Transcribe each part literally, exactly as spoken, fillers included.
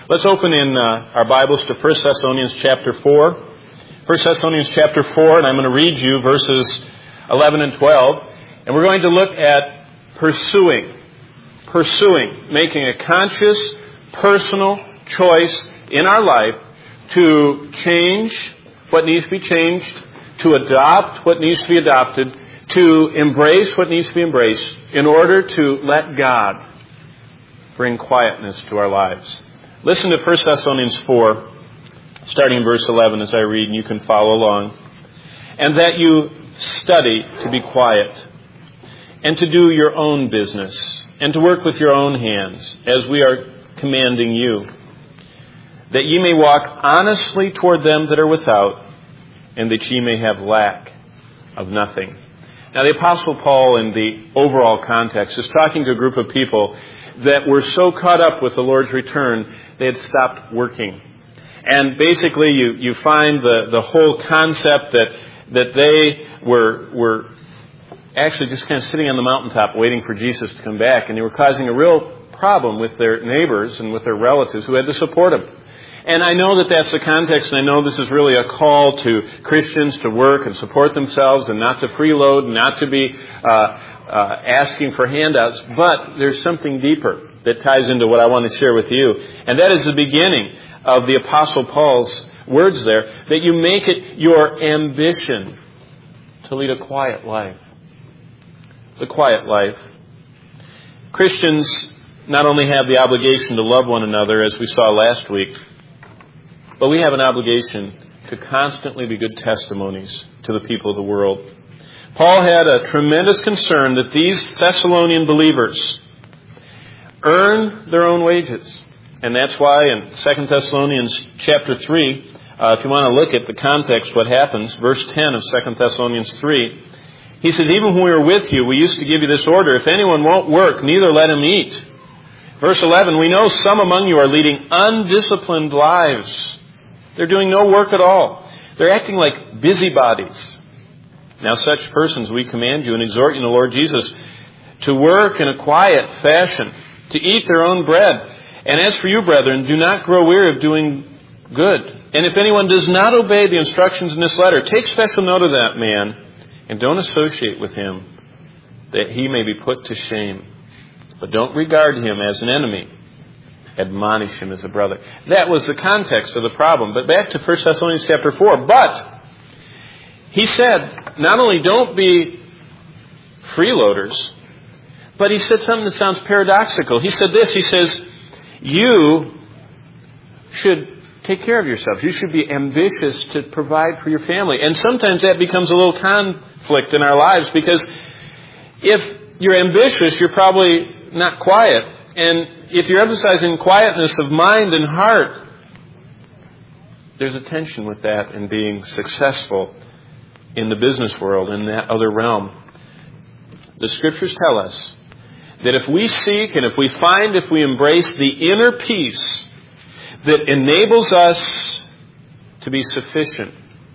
Let's open in uh, our Bibles to First Thessalonians chapter four. First Thessalonians chapter four, and I'm going to read you verses eleven and twelve. And we're going to look at pursuing. Pursuing. Making a conscious, personal choice in our life to change what needs to be changed, to adopt what needs to be adopted, to embrace what needs to be embraced in order to let God bring quietness to our lives. Listen to First Thessalonians four, starting in verse eleven as I read, and you can follow along. And that you study to be quiet, and to do your own business, and to work with your own hands, as we are commanding you, that ye may walk honestly toward them that are without, and that ye may have lack of nothing. Now, the Apostle Paul, in the overall context, is talking to a group of people that were so caught up with the Lord's return, they had stopped working. And basically, you, you find the, the whole concept that that they were were actually just kind of sitting on the mountaintop waiting for Jesus to come back, and they were causing a real problem with their neighbors and with their relatives who had to support them. And I know that that's the context, and I know this is really a call to Christians to work and support themselves and not to freeload, and not to be uh, uh, asking for handouts. But there's something deeper that ties into what I want to share with you. And that is the beginning of the Apostle Paul's words there, that you make it your ambition to lead a quiet life. The quiet life. Christians not only have the obligation to love one another, as we saw last week, but we have an obligation to constantly be good testimonies to the people of the world. Paul had a tremendous concern that these Thessalonian believers earn their own wages. And that's why in Second Thessalonians chapter three, uh, if you want to look at the context, what happens, verse ten of Second Thessalonians three, he says, even when we were with you, we used to give you this order, if anyone won't work, neither let him eat. Verse eleven, we know some among you are leading undisciplined lives. They're doing no work at all. They're acting like busybodies. Now such persons we command you and exhort you in the Lord Jesus to work in a quiet fashion, to eat their own bread. And as for you, brethren, do not grow weary of doing good. And if anyone does not obey the instructions in this letter, take special note of that man and don't associate with him, that he may be put to shame. But don't regard him as an enemy. Admonish him as a brother. That was the context of the problem. But back to First Thessalonians chapter four. But he said, not only don't be freeloaders, but he said something that sounds paradoxical. He said this, he says, you should take care of yourselves. You should be ambitious to provide for your family. And sometimes that becomes a little conflict in our lives, because if you're ambitious, you're probably not quiet. And if you're emphasizing quietness of mind and heart, there's a tension with that in being successful in the business world, in that other realm. The Scriptures tell us that if we seek and if we find, if we embrace the inner peace that enables us to be sufficient,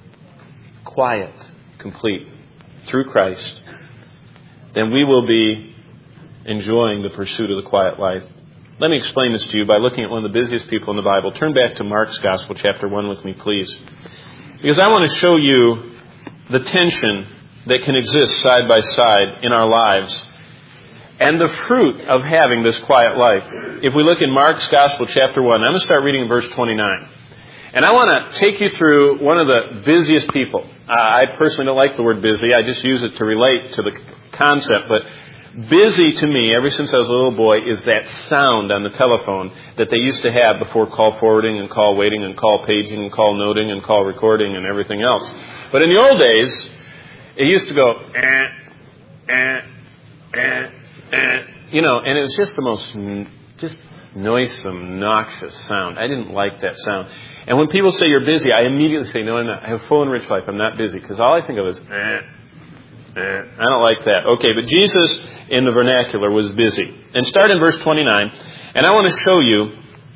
quiet, complete, through Christ, then we will be enjoying the pursuit of the quiet life. Let me explain this to you by looking at one of the busiest people in the Bible. Turn back to Mark's Gospel, chapter one with me, please. Because I want to show you the tension that can exist side by side in our lives and the fruit of having this quiet life. If we look in Mark's Gospel, chapter one, I'm going to start reading in verse twenty-nine. And I want to take you through one of the busiest people. Uh, I personally don't like the word busy. I just use it to relate to the concept. But busy to me, ever since I was a little boy, is that sound on the telephone that they used to have before call forwarding and call waiting and call paging and call noting and call recording and everything else. But in the old days, it used to go, eh, eh, eh, eh, you know, and it was just the most just noisome, noxious sound. I didn't like that sound. And when people say you're busy, I immediately say, no, I'm not. I have a full and rich life. I'm not busy. Because all I think of is, eh, eh. I don't like that. Okay, but Jesus in the vernacular was busy. And start in verse twenty-nine. And I want to show you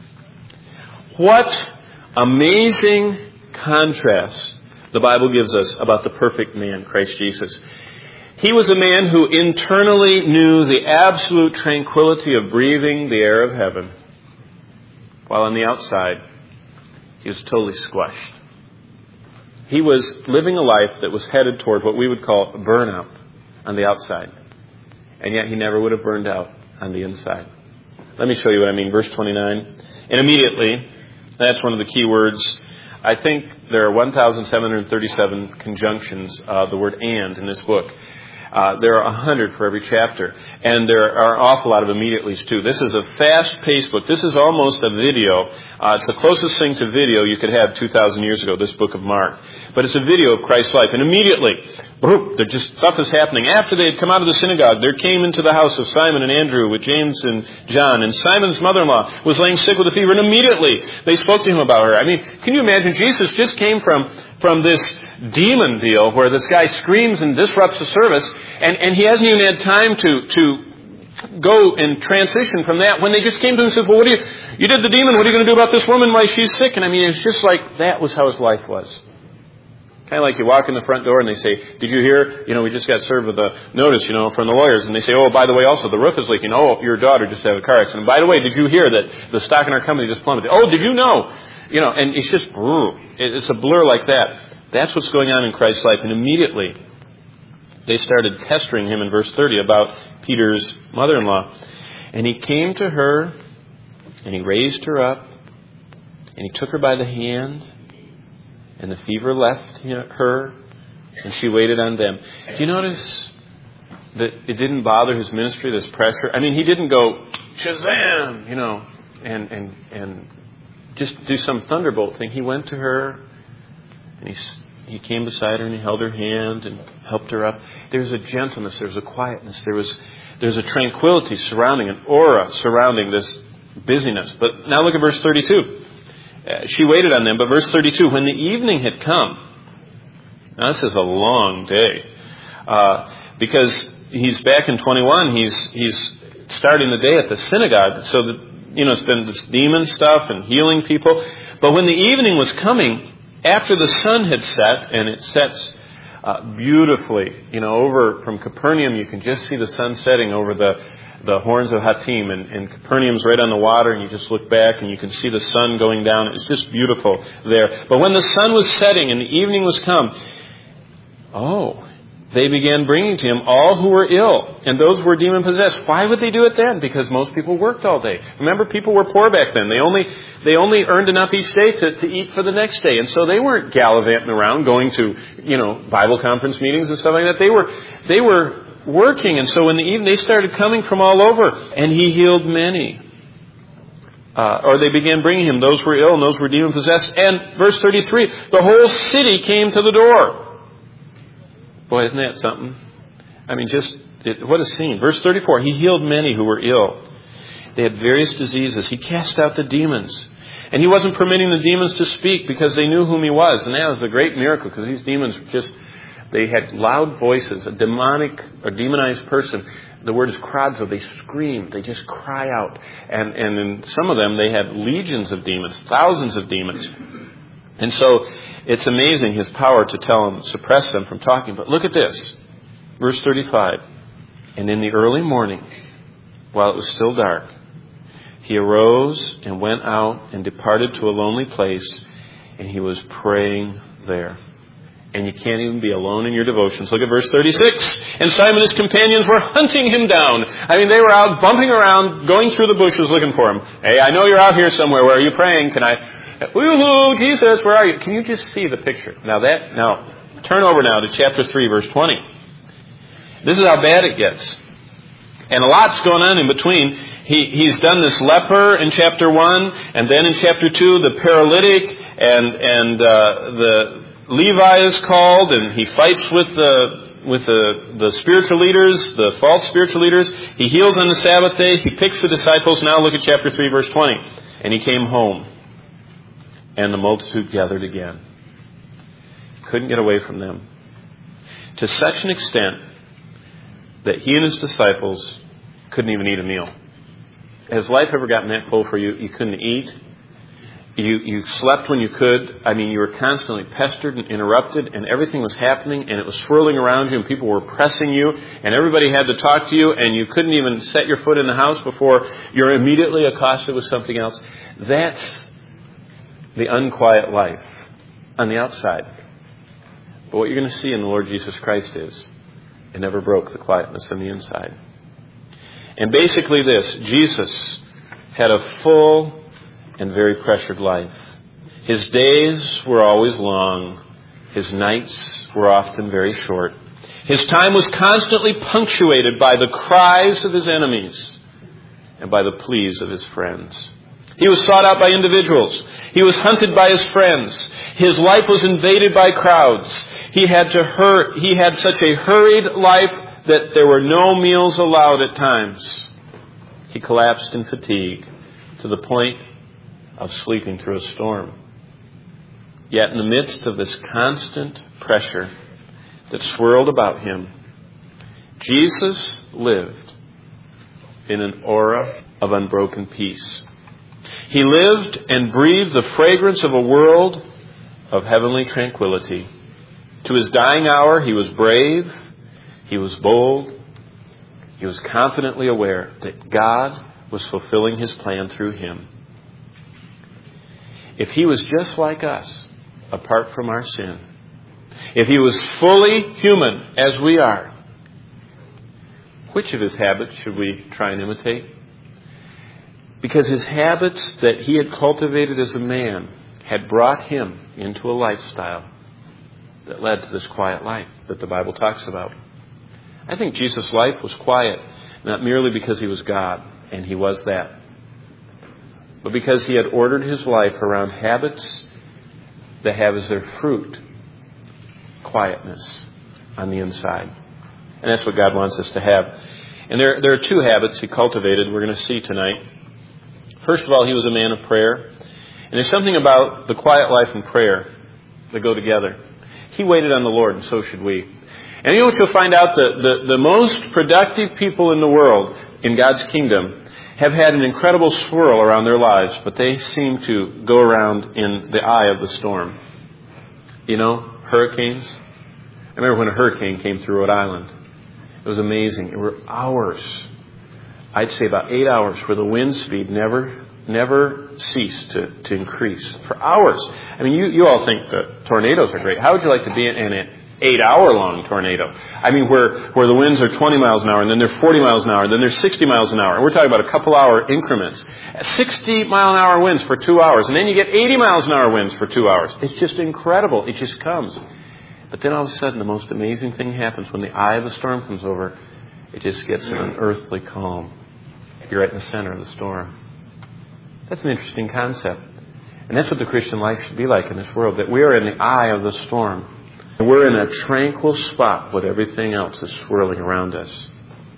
what amazing contrast the Bible gives us about the perfect man, Christ Jesus. He was a man who internally knew the absolute tranquility of breathing the air of heaven. while on the outside, he was totally squashed. He was living a life that was headed toward what we would call a burnout on the outside. And yet he never would have burned out on the inside. Let me show you what I mean. Verse twenty-nine. And immediately, that's one of the key words. I think there are one thousand seven hundred thirty-seven conjunctions of the word and in this book. Uh, there are one hundred for every chapter. And there are an awful lot of immediatelys, too. This is a fast-paced book. This is almost a video. Uh, it's the closest thing to video you could have two thousand years ago, this book of Mark. But it's a video of Christ's life. And immediately, boom, there just stuff is happening. After they had come out of the synagogue, there came into the house of Simon and Andrew with James and John. And Simon's mother-in-law was laying sick with a fever. And immediately, they spoke to him about her. I mean, can you imagine? Jesus just came from, from this demon deal where this guy screams and disrupts the service. And, and he hasn't even had time to, to go and transition from that when they just came to him and said, well, what do you, you did the demon, what are you going to do about this woman while she's sick? And I mean, it's just like that was how his life was. Kind of like you walk in the front door and they say, did you hear, you know, we just got served with a notice, you know, from the lawyers. And they say, oh, by the way, also the roof is leaking. Oh, your daughter just had a car accident. By the way, did you hear that the stock in our company just plummeted? Oh, did you know? You know, and it's just, it's a blur like that. That's what's going on in Christ's life. And immediately, they started pestering him in verse thirty about Peter's mother-in-law. And he came to her, and he raised her up, and he took her by the hand, and the fever left her, and she waited on them. Do you notice that it didn't bother his ministry, this pressure? I mean, he didn't go, Shazam, you know, and, and, and just do some thunderbolt thing. He went to her, and he He came beside her and he held her hand and helped her up. There was a gentleness, there was a quietness, there was there's a tranquility surrounding, an aura surrounding this busyness. But now look at verse thirty-two. Uh, she waited on them, but verse thirty-two, when the evening had come, now this is a long day, uh, because he's back in twenty-one, he's he's starting the day at the synagogue, so that, you know, it's been this demon stuff and healing people. But when the evening was coming, after the sun had set, and it sets uh, beautifully, you know, over from Capernaum, you can just see the sun setting over the, the horns of Hatim, and, and Capernaum's right on the water, and you just look back and you can see the sun going down. It's just beautiful there. But when the sun was setting and the evening was come, oh, they began bringing to him all who were ill and those who were demon-possessed. Why would they do it then? Because most people worked all day. Remember, people were poor back then. They only they only earned enough each day to, to eat for the next day. And so they weren't gallivanting around going to, you know, Bible conference meetings and stuff like that. They were they were working. And so in the evening, they started coming from all over. And he healed many. Uh, or they began bringing him those who were ill and those who were demon-possessed. And verse thirty-three, the whole city came to the door. Boy, isn't that something? I mean, just, it, what a scene. Verse thirty-four, he healed many who were ill. They had various diseases. He cast out the demons. And he wasn't permitting the demons to speak because they knew whom he was. And that was a great miracle, because these demons just, they had loud voices. A demonic or demonized person, the word is kradzo, they scream, they just cry out. And, and in some of them, they had legions of demons, thousands of demons. And so it's amazing his power to tell them, suppress them from talking. But look at this. Verse thirty-five. And in the early morning, while it was still dark, he arose and went out and departed to a lonely place, and he was praying there. And you can't even be alone in your devotions. Look at verse thirty-six. And Simon and his companions were hunting him down. I mean, they were out bumping around, going through the bushes looking for him. Hey, I know you're out here somewhere. Where are you praying? Can I... Woo-hoo, Jesus, where are you? Can you just see the picture? Now that, now, turn over now to chapter three, verse twenty. This is how bad it gets. And a lot's going on in between. He, he's done this leper in chapter one, and then in chapter two, the paralytic, and, and, uh, the Levi is called, and he fights with the, with the, the spiritual leaders, the false spiritual leaders. He heals on the Sabbath day. He picks the disciples. Now look at chapter three, verse twenty. And he came home. And the multitude gathered again. Couldn't get away from them. To such an extent that he and his disciples couldn't even eat a meal. Has life ever gotten that full for you? You couldn't eat. You, you slept when you could. I mean, you were constantly pestered and interrupted, and everything was happening, and it was swirling around you, and people were pressing you, and everybody had to talk to you, and you couldn't even set your foot in the house before you're immediately accosted with something else. That's the unquiet life on the outside. But what you're going to see in the Lord Jesus Christ is it never broke the quietness on the inside. And basically this, Jesus had a full and very pressured life. His days were always long. His nights were often very short. His time was constantly punctuated by the cries of his enemies and by the pleas of his friends. He was sought out by individuals. He was hunted by his friends. His life was invaded by crowds. He had to hur- He had such a hurried life that there were no meals allowed at times. He collapsed in fatigue to the point of sleeping through a storm. Yet in the midst of this constant pressure that swirled about him, Jesus lived in an aura of unbroken peace. He lived and breathed the fragrance of a world of heavenly tranquility. To his dying hour, he was brave, he was bold, he was confidently aware that God was fulfilling his plan through him. If he was just like us, apart from our sin, if he was fully human as we are, which of his habits should we try and imitate? Because his habits that he had cultivated as a man had brought him into a lifestyle that led to this quiet life that the Bible talks about. I think Jesus' life was quiet, not merely because he was God, and he was that, but because he had ordered his life around habits that have as their fruit quietness on the inside. And that's what God wants us to have. And there, there are two habits he cultivated we're going to see tonight. First of all, he was a man of prayer. And there's something about the quiet life and prayer that go together. He waited on the Lord, and so should we. And you know what you'll find out? The, the, the most productive people in the world, in God's kingdom, have had an incredible swirl around their lives, but they seem to go around in the eye of the storm. You know, hurricanes. I remember when a hurricane came through Rhode Island. It was amazing. It were hours. I'd say about eight hours where the wind speed never never ceased to, to increase. For hours. I mean, you, you all think that tornadoes are great. How would you like to be in an eight-hour-long tornado? I mean, where, where the winds are twenty miles an hour, and then they're forty miles an hour, and then they're sixty miles an hour. And we're talking about a couple-hour increments. sixty-mile-an-hour winds for two hours, and then you get eighty miles an hour winds for two hours. It's just incredible. It just comes. But then all of a sudden, the most amazing thing happens when the eye of the storm comes over. It just gets an unearthly calm. You're right in the center of the storm. That's an interesting concept. And that's what the Christian life should be like in this world, that we are in the eye of the storm. And we're in a tranquil spot with everything else is swirling around us.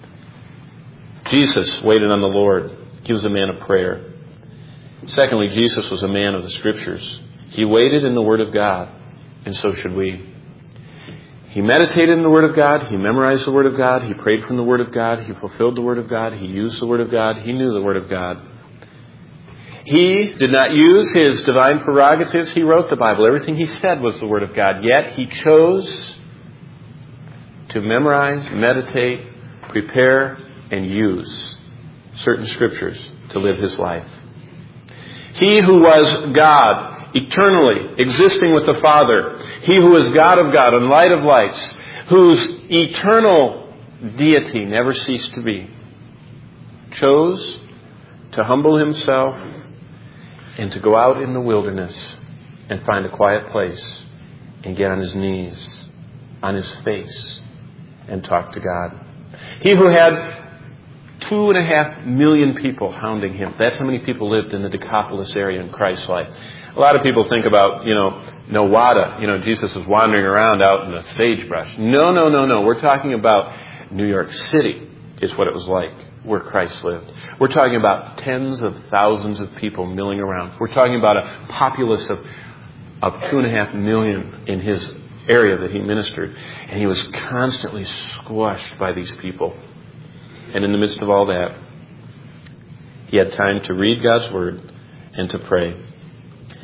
Jesus waited on the Lord. He was a man of prayer. Secondly, Jesus was a man of the Scriptures. He waited in the Word of God, and so should we. He meditated in the Word of God. He memorized the Word of God. He prayed from the Word of God. He fulfilled the Word of God. He used the Word of God. He knew the Word of God. He did not use his divine prerogatives. He wrote the Bible. Everything he said was the Word of God. Yet he chose to memorize, meditate, prepare, and use certain Scriptures to live his life. He who was God, eternally existing with the Father, he who is God of God and light of lights, whose eternal deity never ceased to be, chose to humble himself and to go out in the wilderness and find a quiet place and get on his knees, on his face, and talk to God. He who had two and a half million people hounding him. That's how many people lived in the Decapolis area in Christ's life. A lot of people think about, you know, Nowata. You know, Jesus was wandering around out in the sagebrush. No, no, no, no. We're talking about New York City is what it was like where Christ lived. We're talking about tens of thousands of people milling around. We're talking about a populace of, of two and a half million in his area that he ministered. And he was constantly squashed by these people. And in the midst of all that, he had time to read God's Word and to pray.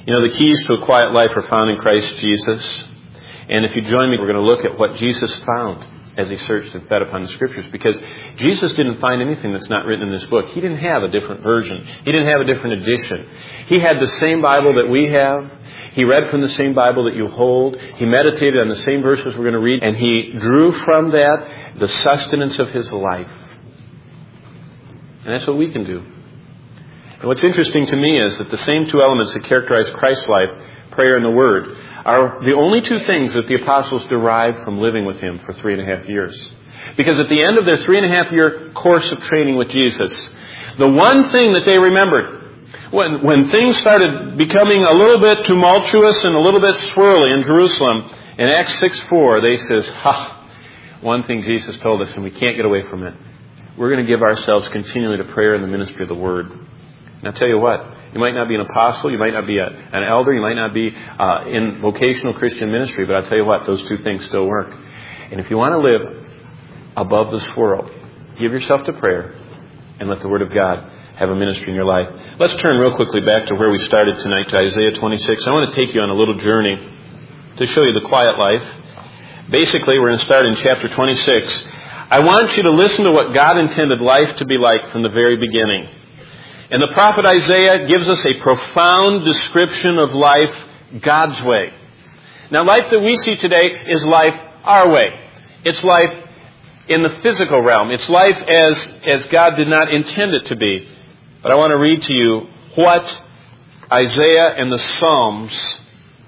You know, the keys to a quiet life are found in Christ Jesus. And if you join me, we're going to look at what Jesus found as he searched and fed upon the Scriptures. Because Jesus didn't find anything that's not written in this book. He didn't have a different version. He didn't have a different edition. He had the same Bible that we have. He read from the same Bible that you hold. He meditated on the same verses we're going to read. And he drew from that the sustenance of his life. And that's what we can do. And what's interesting to me is that the same two elements that characterize Christ's life, prayer and the Word, are the only two things that the apostles derived from living with him for three and a half years. Because at the end of their three and a half year course of training with Jesus, the one thing that they remembered, when, when things started becoming a little bit tumultuous and a little bit swirly in Jerusalem, in Acts six four, they says, ha, one thing Jesus told us and we can't get away from it. We're going to give ourselves continually to prayer and the ministry of the Word. And I'll tell you what, you might not be an apostle, you might not be a, an elder, you might not be uh, in vocational Christian ministry, but I'll tell you what, those two things still work. And if you want to live above this world, give yourself to prayer and let the Word of God have a ministry in your life. Let's turn real quickly back to where we started tonight, to Isaiah twenty-six. I want to take you on a little journey to show you the quiet life. Basically, we're going to start in chapter twenty-six. I want you to listen to what God intended life to be like from the very beginning. And the prophet Isaiah gives us a profound description of life God's way. Now, life that we see today is life our way. It's life in the physical realm. It's life as, as God did not intend it to be. But I want to read to you what Isaiah and the Psalms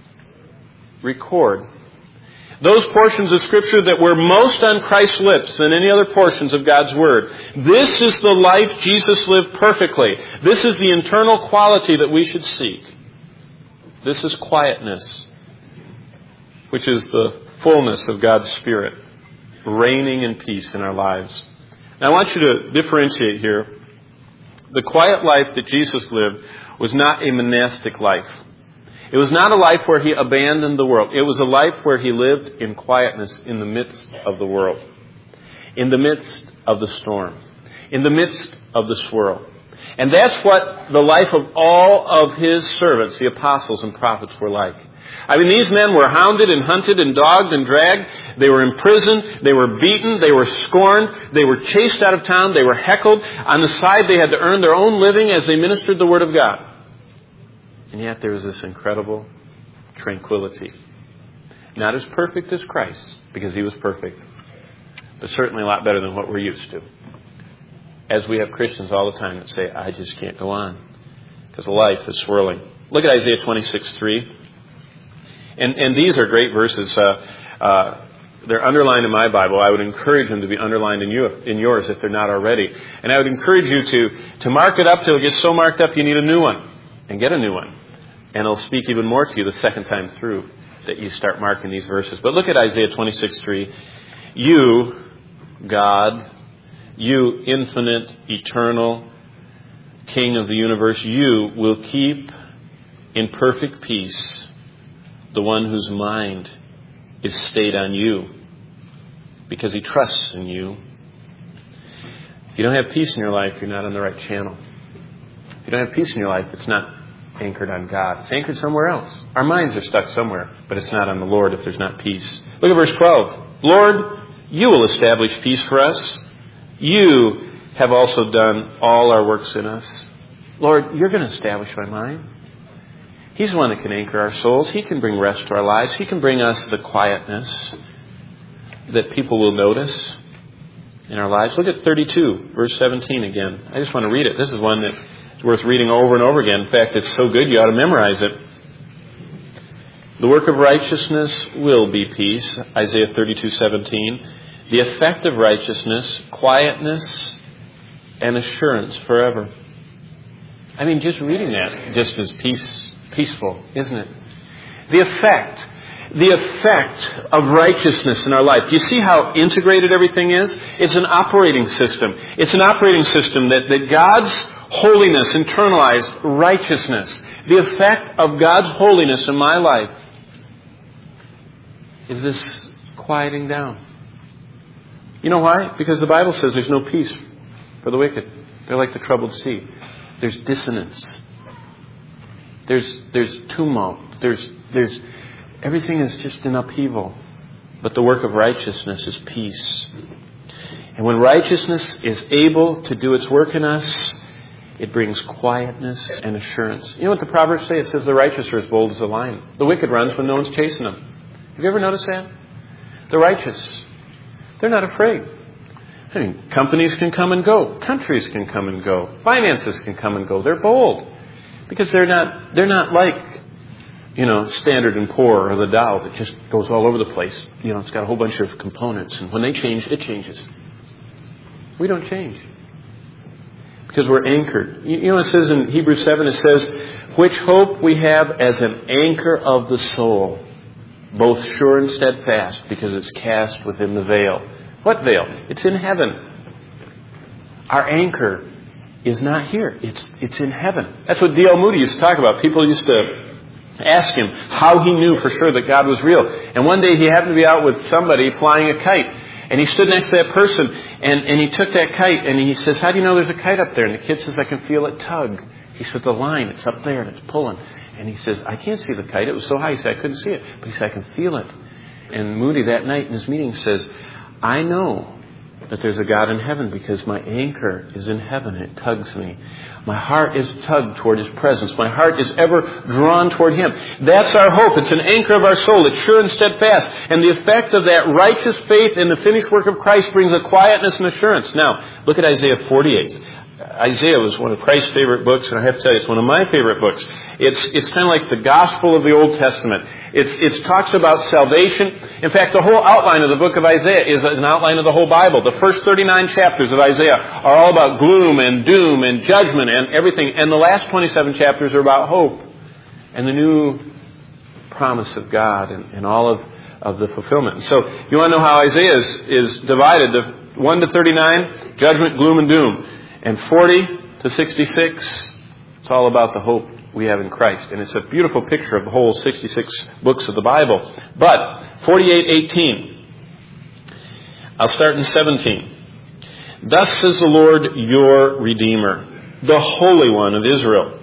record. Those portions of Scripture that were most on Christ's lips than any other portions of God's Word. This is the life Jesus lived perfectly. This is the internal quality that we should seek. This is quietness, which is the fullness of God's Spirit, reigning in peace in our lives. Now, I want you to differentiate here. The quiet life that Jesus lived was not a monastic life. It was not a life where he abandoned the world. It was a life where he lived in quietness in the midst of the world, in the midst of the storm, in the midst of the swirl. And that's what the life of all of his servants, the apostles and prophets, were like. I mean, these men were hounded and hunted and dogged and dragged. They were imprisoned. They were beaten. They were scorned. They were chased out of town. They were heckled. On the side, they had to earn their own living as they ministered the Word of God. And yet there was this incredible tranquility. Not as perfect as Christ, because he was perfect, but certainly a lot better than what we're used to. As we have Christians all the time that say, I just can't go on, because life is swirling. Look at Isaiah twenty-six three. And, and these are great verses. Uh, uh, they're underlined in my Bible. I would encourage them to be underlined in, you, in yours if they're not already. And I would encourage you to, to mark it up till it gets so marked up you need a new one. And get a new one. And it'll speak even more to you the second time through that you start marking these verses. But look at Isaiah twenty-six three. You, God, you infinite, eternal King of the universe, you will keep in perfect peace the one whose mind is stayed on you because he trusts in you. If you don't have peace in your life, you're not on the right channel. If you don't have peace in your life, it's not anchored on God. It's anchored somewhere else. Our minds are stuck somewhere, but it's not on the Lord if there's not peace. Look at verse twelve. Lord, you will establish peace for us. You have also done all our works in us. Lord, you're going to establish my mind. He's the one that can anchor our souls. He can bring rest to our lives. He can bring us the quietness that people will notice in our lives. Look at thirty-two, verse seventeen again. I just want to read it. This is one that is worth reading over and over again. In fact, it's so good you ought to memorize it. The work of righteousness will be peace. Isaiah thirty-two seventeen. The effect of righteousness, quietness, and assurance forever. I mean, just reading that just is peace, peaceful, isn't it? The effect, the effect of righteousness in our life. Do you see how integrated everything is? It's an operating system. It's an operating system that, that God's holiness, internalized righteousness, the effect of God's holiness in my life is this quieting down. You know why? Because the Bible says there's no peace for the wicked. They're like the troubled sea. There's dissonance. There's there's tumult. There's there's everything is just in upheaval. But the work of righteousness is peace. And when righteousness is able to do its work in us, it brings quietness and assurance. You know what the Proverbs say? It says the righteous are as bold as a lion. The wicked runs when no one's chasing them. Have you ever noticed that? The righteous, they're not afraid. I mean, companies can come and go. Countries can come and go. Finances can come and go. They're bold. Because they're not, they're not like, you know, Standard and Poor or the Dow that just goes all over the place. You know, it's got a whole bunch of components. And when they change, it changes. We don't change. Because we're anchored. You know, it says in Hebrews seven, it says, which hope we have as an anchor of the soul, both sure and steadfast, because it's cast within the veil. What veil? It's in heaven. Our anchor is not here. It's it's in heaven. That's what D L Moody used to talk about. People used to ask him how he knew for sure that God was real. And one day he happened to be out with somebody flying a kite. And he stood next to that person, and, and he took that kite, and he says, how do you know there's a kite up there? And the kid says, I can feel it tug. He said, the line, it's up there, and it's pulling. And he says, I can't see the kite. It was so high. He said, I couldn't see it. But he said, I can feel it. And Moody that night in his meeting says, I know that there's a God in heaven because my anchor is in heaven. It tugs me. My heart is tugged toward His presence. My heart is ever drawn toward Him. That's our hope. It's an anchor of our soul. It's sure and steadfast. And the effect of that righteous faith in the finished work of Christ brings a quietness and assurance. Now, look at Isaiah forty-eight. Isaiah was one of Christ's favorite books, and I have to tell you, it's one of my favorite books. It's it's kind of like the gospel of the Old Testament. It's it talks about salvation. In fact, the whole outline of the book of Isaiah is an outline of the whole Bible. The first thirty-nine chapters of Isaiah are all about gloom and doom and judgment and everything. And the last twenty-seven chapters are about hope and the new promise of God and, and all of, of the fulfillment. So you want to know how Isaiah is, is divided. The one to thirty-nine, judgment, gloom, and doom. And forty to sixty-six, it's all about the hope we have in Christ. And it's a beautiful picture of the whole sixty-six books of the Bible. But forty-eight eighteen, I'll start in seventeen. Thus says the Lord your Redeemer, the Holy One of Israel.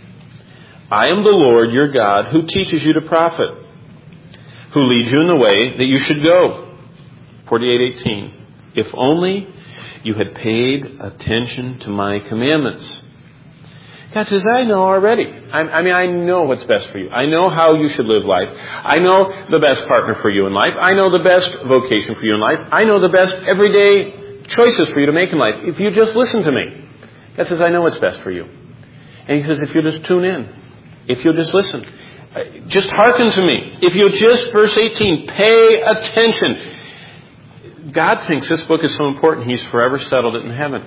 I am the Lord your God who teaches you to profit, who leads you in the way that you should go. forty-eight eighteen. If only you had paid attention to my commandments. God says, I know already. I, I mean, I know what's best for you. I know how you should live life. I know the best partner for you in life. I know the best vocation for you in life. I know the best everyday choices for you to make in life. If you just listen to me. God says, I know what's best for you. And He says, if you'll just tune in. If you'll just listen. Just hearken to me. If you'll just, verse eighteen, pay attention. God thinks this book is so important, He's forever settled it in heaven.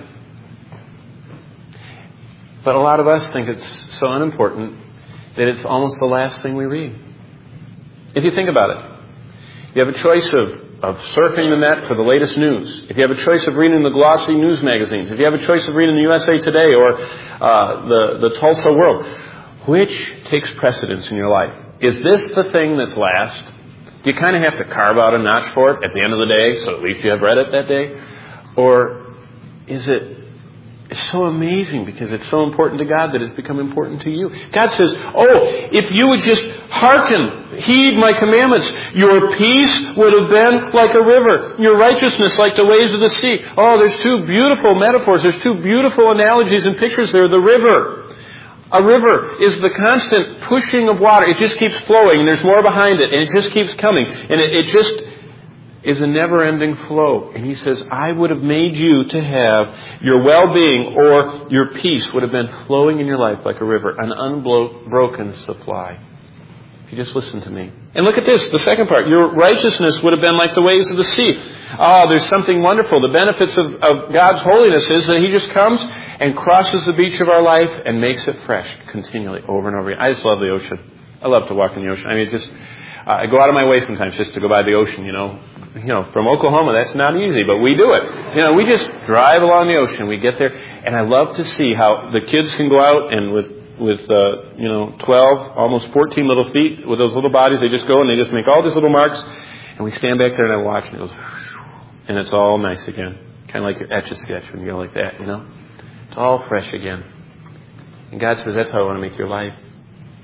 But a lot of us think it's so unimportant that it's almost the last thing we read. If you think about it, you have a choice of, of surfing the net for the latest news. If you have a choice of reading the glossy news magazines. If you have a choice of reading the U S A Today or uh, the, the Tulsa World. Which takes precedence in your life? Is this the thing that's last? Do you kind of have to carve out a notch for it at the end of the day, so at least you have read it that day? Or is it it's so amazing because it's so important to God that it's become important to you? God says, oh, if you would just hearken, heed my commandments, your peace would have been like a river, your righteousness like the waves of the sea. Oh, there's two beautiful metaphors. There's two beautiful analogies and pictures there. The river. A river is the constant pushing of water. It just keeps flowing, and there's more behind it, and it just keeps coming. And it, it just is a never-ending flow. And He says, I would have made you to have your well-being or your peace would have been flowing in your life like a river, an unbroken supply. If you just listen to me. And look at this, the second part. Your righteousness would have been like the waves of the sea. Oh, there's something wonderful. The benefits of, of God's holiness is that He just comes and crosses the beach of our life and makes it fresh continually over and over again. I just love the ocean. I love to walk in the ocean. I mean, just uh, I go out of my way sometimes just to go by the ocean, you know. You know, from Oklahoma, that's not easy, but we do it. You know, we just drive along the ocean. We get there, and I love to see how the kids can go out and with with uh, you know twelve, almost fourteen little feet with those little bodies, they just go and they just make all these little marks, and we stand back there and I watch, and it goes, and it's all nice again, kind of like your Etch-a-Sketch when you go like that, you know. It's all fresh again. And God says, that's how I want to make your life.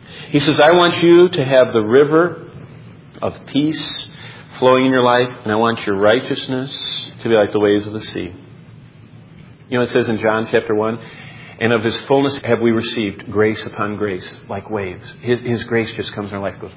He says, I want you to have the river of peace flowing in your life, and I want your righteousness to be like the waves of the sea. You know, it says in John chapter one, and of His fullness have we received grace upon grace, like waves. His, his grace just comes in our life, goes,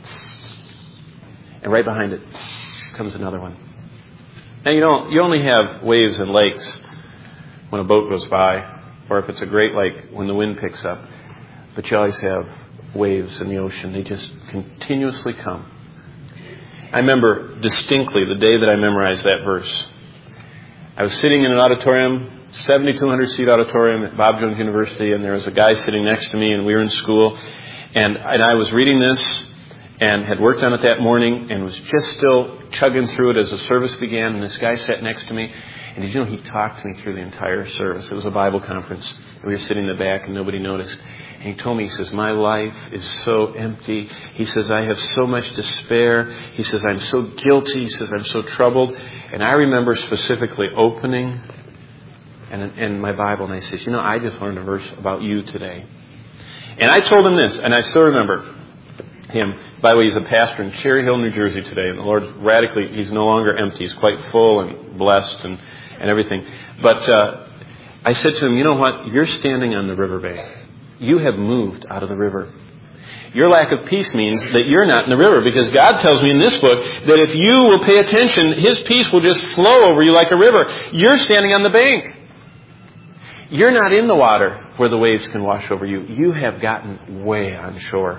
and right behind it comes another one. Now, you don't, you only have waves and lakes when a boat goes by, or if it's a great lake when the wind picks up. But you always have waves in the ocean. They just continuously come. I remember distinctly the day that I memorized that verse. I was sitting in an auditorium, seventy-two hundred seat auditorium at Bob Jones University, and there was a guy sitting next to me, and we were in school. And, and I was reading this and had worked on it that morning and was just still chugging through it as the service began. And this guy sat next to me. And did you know he talked to me through the entire service? It was a Bible conference. We were sitting in the back and nobody noticed. And he told me, he says, my life is so empty. He says, I have so much despair. He says, I'm so guilty. He says, I'm so troubled. And I remember specifically opening and, and my Bible, and I said, you know, I just learned a verse about you today. And I told him this, and I still remember him. By the way, he's a pastor in Cherry Hill, New Jersey today. And the Lord's radically, he's no longer empty. He's quite full and blessed and, and everything. But uh, I said to him, you know what? You're standing on the riverbank. You have moved out of the river. Your lack of peace means that you're not in the river, because God tells me in this book that if you will pay attention, His peace will just flow over you like a river. You're standing on the bank. You're not in the water where the waves can wash over you. You have gotten way on shore.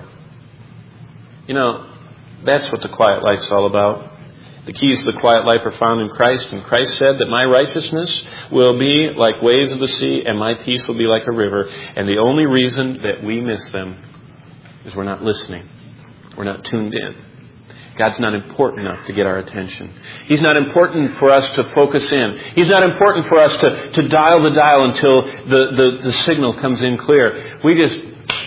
You know, that's what the quiet life's all about. The keys to the quiet life are found in Christ, and Christ said that my righteousness will be like waves of the sea, and my peace will be like a river. And the only reason that we miss them is we're not listening. We're not tuned in. God's not important enough to get our attention. He's not important for us to focus in. He's not important for us to, to dial the dial until the, the, the signal comes in clear. We just,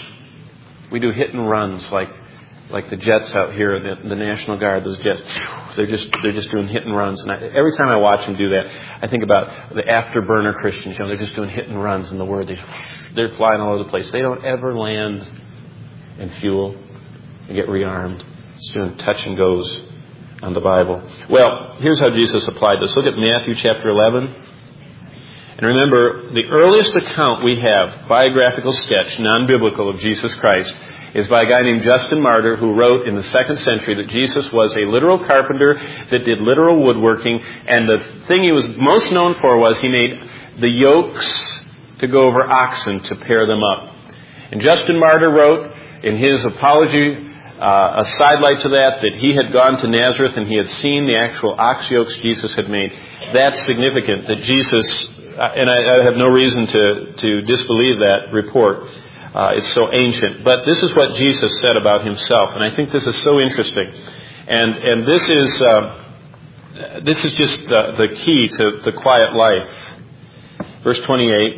we do hit and runs like like the jets out here, the, the National Guard, those jets, they're just they're just doing hit and runs. And I, every time I watch them do that, I think about the afterburner Christians. You know, they're just doing hit and runs in the Word. They, they're flying all over the place. They don't ever land and fuel and get rearmed. It's doing touch and goes on the Bible. Well, here's how Jesus applied this. Look at Matthew chapter eleven. And remember, the earliest account we have, biographical sketch, non-biblical, of Jesus Christ, is by a guy named Justin Martyr, who wrote in the second century that Jesus was a literal carpenter that did literal woodworking. And the thing he was most known for was he made the yokes to go over oxen to pair them up. And Justin Martyr wrote in his apology, Uh, a sidelight to that, that he had gone to Nazareth and he had seen the actual ox yokes Jesus had made. That's significant that Jesus, uh, and I, I have no reason to, to disbelieve that report. Uh, it's so ancient. But this is what Jesus said about himself, and I think this is so interesting. And and this is uh, this is just the, the key to the quiet life. Verse twenty-eight,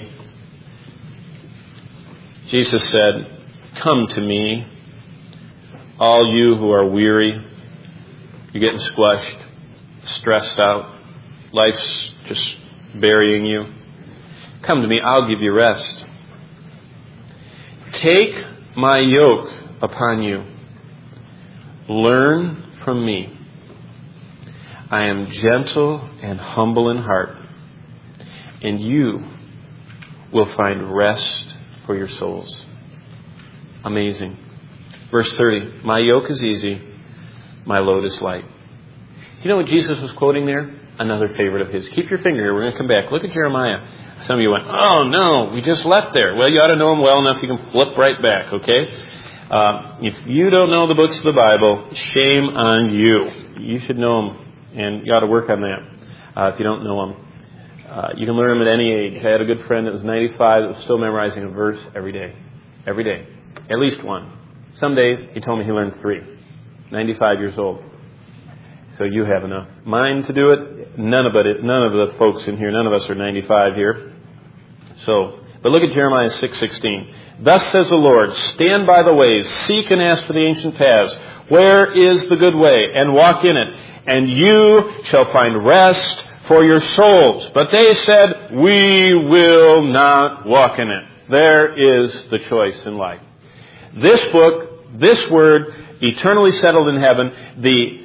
Jesus said, "Come to me, all you who are weary, you're getting squashed, stressed out, life's just burying you. Come to me, I'll give you rest. Take my yoke upon you. Learn from me. I am gentle and humble in heart, and you will find rest for your souls." Amazing. Verse thirty, "My yoke is easy, my load is light." You know what Jesus was quoting there? Another favorite of his. Keep your finger here. We're going to come back. Look at Jeremiah. Some of you went, "Oh, no, we just left there." Well, you ought to know him well enough you can flip right back, okay? Uh, if you don't know the books of the Bible, shame on you. You should know them, and you ought to work on that uh, if you don't know them. Uh, you can learn them at any age. I had a good friend that was ninety-five that was still memorizing a verse every day. Every day. At least one. Some days, he told me he learned three. ninety-five years old. So you have enough mind to do it. None of it. None of the folks in here, none of us are ninety-five here. So, but look at Jeremiah six sixteen. "Thus says the Lord, stand by the ways, seek and ask for the ancient paths. Where is the good way? And walk in it. And you shall find rest for your souls." But they said, "We will not walk in it." There is the choice in life. This book This Word, eternally settled in heaven, the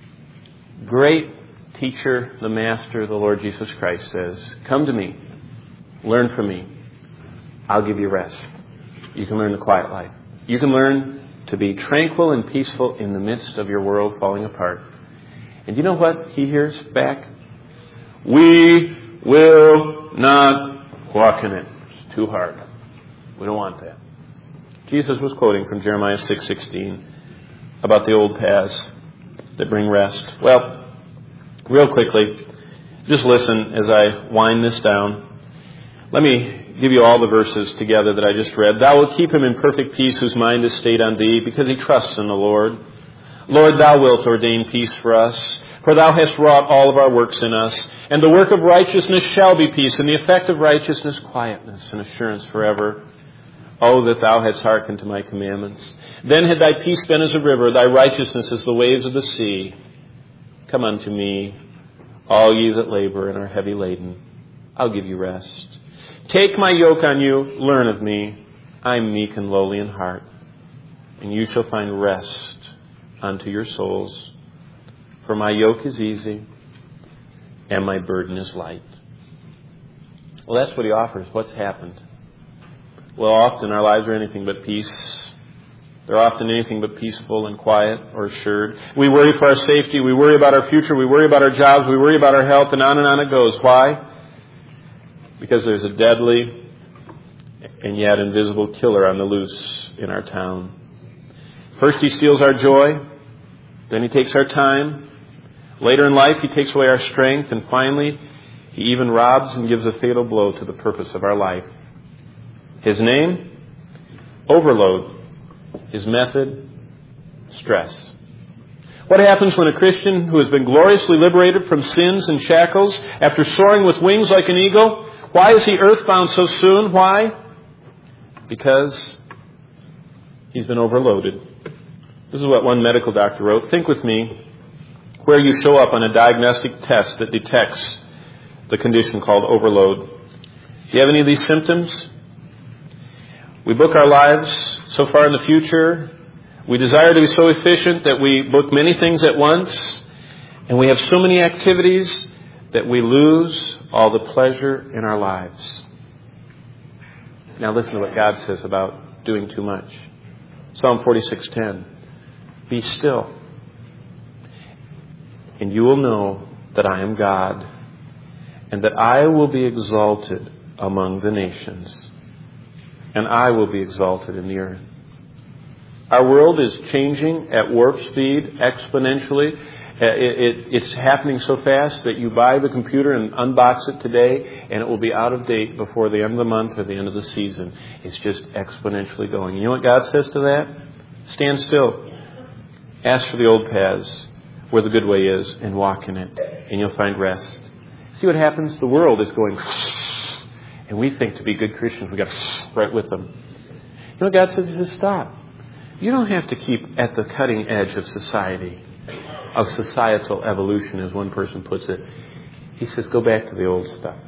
great teacher, the Master, the Lord Jesus Christ says, come to me, learn from me, I'll give you rest. You can learn the quiet life. You can learn to be tranquil and peaceful in the midst of your world falling apart. And you know what he hears back? We will not walk in it. It's too hard. We don't want that. Jesus was quoting from Jeremiah six sixteen about the old paths that bring rest. Well, real quickly, just listen as I wind this down. Let me give you all the verses together that I just read. Thou wilt keep him in perfect peace whose mind is stayed on thee, because he trusts in the Lord. Lord, thou wilt ordain peace for us, for thou hast wrought all of our works in us. And the work of righteousness shall be peace, and the effect of righteousness quietness and assurance forever. Oh, that thou hadst hearkened to my commandments. Then had thy peace been as a river, thy righteousness as the waves of the sea. Come unto me, all ye that labor and are heavy laden. I'll give you rest. Take my yoke on you, learn of me. I am meek and lowly in heart, and you shall find rest unto your souls. For my yoke is easy, and my burden is light. Well, that's what he offers. What's happened? Well, often our lives are anything but peace. They're often anything but peaceful and quiet or assured. We worry for our safety. We worry about our future. We worry about our jobs. We worry about our health, and on and on it goes. Why? Because there's a deadly and yet invisible killer on the loose in our town. First, he steals our joy. Then he takes our time. Later in life, he takes away our strength. And finally, he even robs and gives a fatal blow to the purpose of our life. His name? Overload. His method? Stress. What happens when a Christian who has been gloriously liberated from sins and shackles, after soaring with wings like an eagle, why is he earthbound so soon? Why? Because he's been overloaded. This is what one medical doctor wrote. Think with me where you show up on a diagnostic test that detects the condition called overload. Do you have any of these symptoms? We book our lives so far in the future. We desire to be so efficient that we book many things at once. And we have so many activities that we lose all the pleasure in our lives. Now listen to what God says about doing too much. Psalm forty-six ten. Be still, and you will know that I am God, and that I will be exalted among the nations, and I will be exalted in the earth. Our world is changing at warp speed, exponentially. It, it, it's happening so fast that you buy the computer and unbox it today, and it will be out of date before the end of the month or the end of the season. It's just exponentially going. You know what God says to that? Stand still. Ask for the old paths where the good way is and walk in it, and you'll find rest. See what happens? The world is going, and we think to be good Christians, we got right with them. You know what God says? He says, stop. You don't have to keep at the cutting edge of society, of societal evolution, as one person puts it. He says, go back to the old stuff.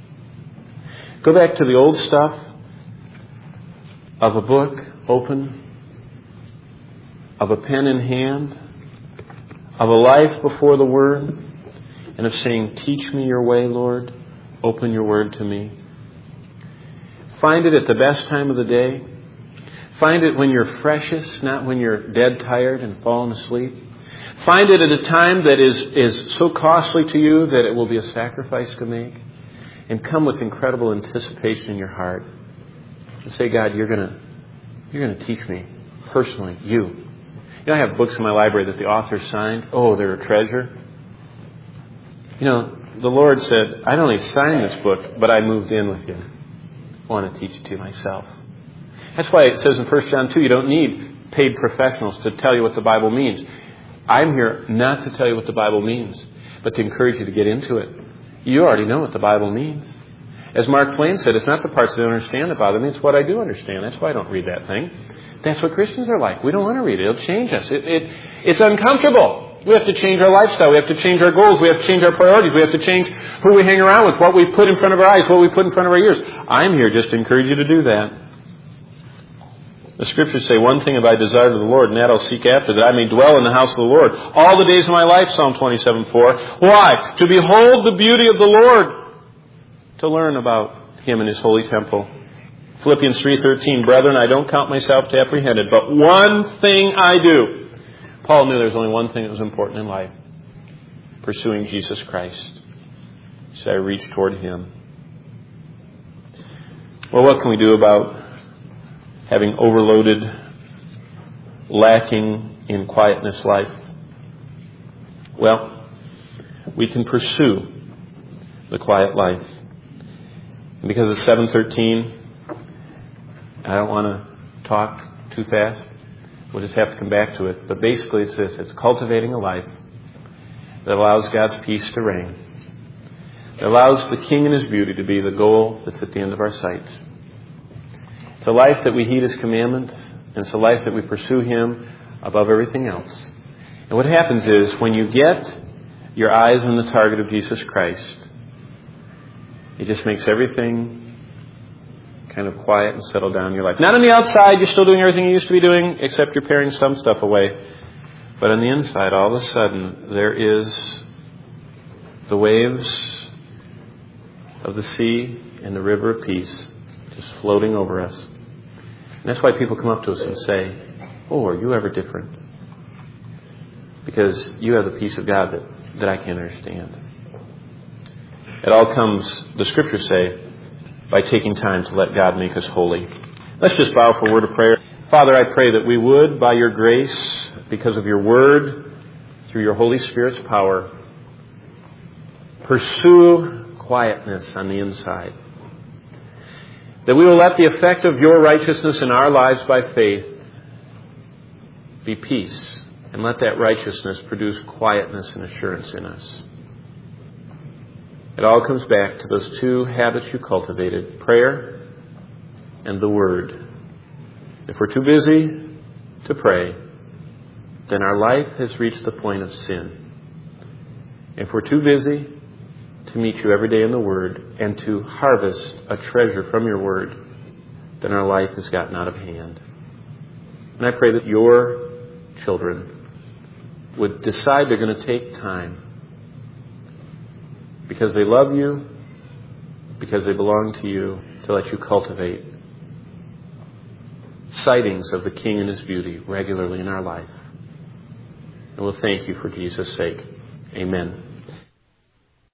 Go back to the old stuff of a book open, of a pen in hand, of a life before the Word, and of saying, teach me your way, Lord. Open your Word to me. Find it at the best time of the day. Find it when you're freshest, not when you're dead tired and fallen asleep. Find it at a time that is, is so costly to you that it will be a sacrifice to make. And come with incredible anticipation in your heart. And say, God, you're gonna you're gonna teach me personally, you. You know, I have books in my library that the author signed. Oh, they're a treasure. You know, the Lord said, I not only signed this book, but I moved in with you. I want to teach it to you myself. That's why it says in First John two, you don't need paid professionals to tell you what the Bible means. I'm here not to tell you what the Bible means, but to encourage you to get into it. You already know what the Bible means. As Mark Twain said, it's not the parts I don't understand that bother me, it's what I do understand. That's why I don't read that thing. That's what Christians are like. We don't want to read it. It'll change us. It, it, it's uncomfortable. We have to change our lifestyle. We have to change our goals. We have to change our priorities. We have to change who we hang around with, what we put in front of our eyes, what we put in front of our ears. I'm here just to encourage you to do that. The Scriptures say, one thing have I desired of the Lord, and that I'll seek after, that I may dwell in the house of the Lord all the days of my life, Psalm twenty-seven four. Why? To behold the beauty of the Lord, to learn about Him in His holy temple. Philippians three thirteen, brethren, I don't count myself to apprehended, but one thing I do. Paul knew there was only one thing that was important in life, pursuing Jesus Christ. So I reach toward Him. Well, what can we do about having overloaded, lacking in quietness life? Well, we can pursue the quiet life. And because it's seven thirteen, I don't want to talk too fast. We'll just have to come back to it. But basically it's this. It's cultivating a life that allows God's peace to reign. That allows the King and His beauty to be the goal that's at the end of our sights. It's a life that we heed His commandments, and it's a life that we pursue Him above everything else. And what happens is, when you get your eyes on the target of Jesus Christ, it just makes everything kind of quiet and settle down in your life. Not on the outside, you're still doing everything you used to be doing, except you're paring some stuff away. But on the inside, all of a sudden, there is the waves of the sea and the river of peace just floating over us. And that's why people come up to us and say, oh, are you ever different? Because you have the peace of God that, that I can't understand. It all comes, the Scriptures say, by taking time to let God make us holy. Let's just bow for a word of prayer. Father, I pray that we would, by your grace, because of your word, through your Holy Spirit's power, pursue quietness on the inside. That we will let the effect of your righteousness in our lives by faith be peace. And let that righteousness produce quietness and assurance in us. It all comes back to those two habits you cultivated, prayer and the Word. If we're too busy to pray, then our life has reached the point of sin. If we're too busy to meet you every day in the Word and to harvest a treasure from your Word, then our life has gotten out of hand. And I pray that your children would decide they're going to take time, because they love you, because they belong to you, to let you cultivate sightings of the King and His beauty regularly in our life. And we'll thank you for Jesus' sake. Amen.